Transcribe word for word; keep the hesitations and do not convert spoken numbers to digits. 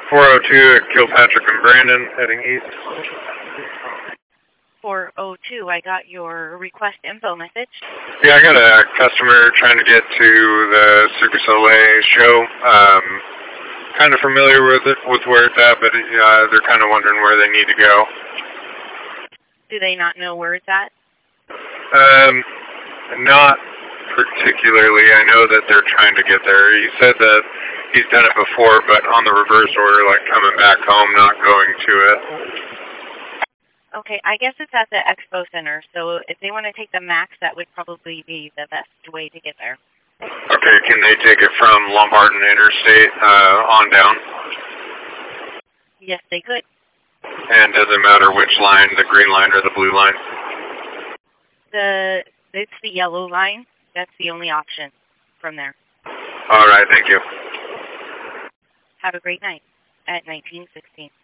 four oh two at Kilpatrick and Brandon, heading east. four oh two, I got your request info message. Yeah, I got a customer trying to get to the Cirque du Soleil show. Um, kind of familiar with it, with where it's at, but uh, they're kind of wondering where they need to go. Do they not know where it's at? Um, not particularly. I know that they're trying to get there. He said that he's done it before, but on the reverse order, like coming back home, not going to it. Okay, I guess it's at the Expo Center, so if they want to take the MAX, that would probably be the best way to get there. Okay, can they take it from Lombard and Interstate uh, on down? Yes, they could. And does it matter which line, the green line or the blue line? The It's the yellow line. That's the only option from there. All right, thank you. Have a great night at nineteen sixteen.